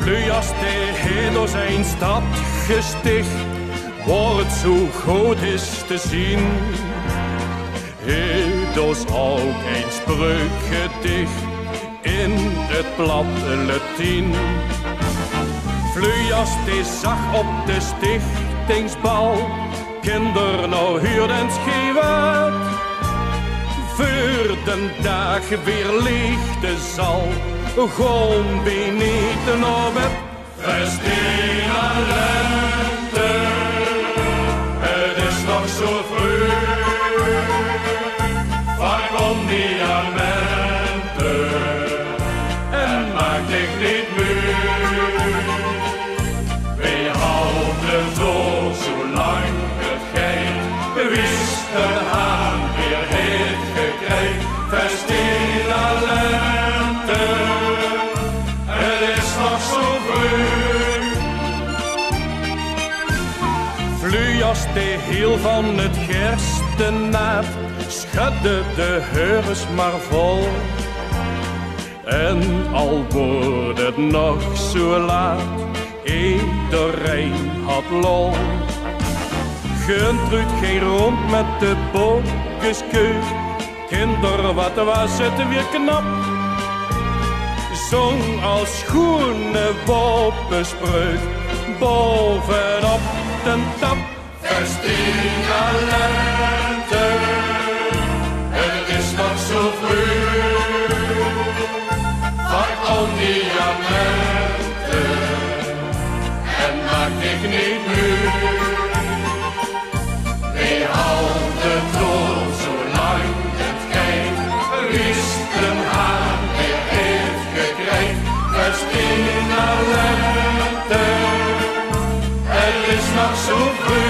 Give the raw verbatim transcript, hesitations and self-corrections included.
Vlug als hij door zijn stad gesticht, wordt zo groot is te zien. Hij doet ook een spreukgedicht in het blad Latijn. Vlug als hij zag op de stichtingsbal, kinderen nou huurden schreeuwen. Voor de dag weer leeg de zal, gewoon beneden op het Festina lente. Het is nog zo vroeg, vaak om diamanten en maak ik niet moe. Wij houden vol zolang het gaat, we wisten aan weer het gekregen. Festina lente, het is nog zo vroeg. Vlug als de heel van het gerstenaad, schudde de heures maar vol. En al wordt het nog zo laat, iedereen had lol. Gertruid ging rond met de bokkenskeur. Kinder, wat was het weer knap. Zong als schoene woppenspreuk bovenop de tap. Festina lente, het is nog zo vroeg. Vaak om diamanten en maak ik niet moe. Wij houden vol zolang het gaat, wisten aan weer heeft gekregen. Festina lente, het is nog zo vroeg.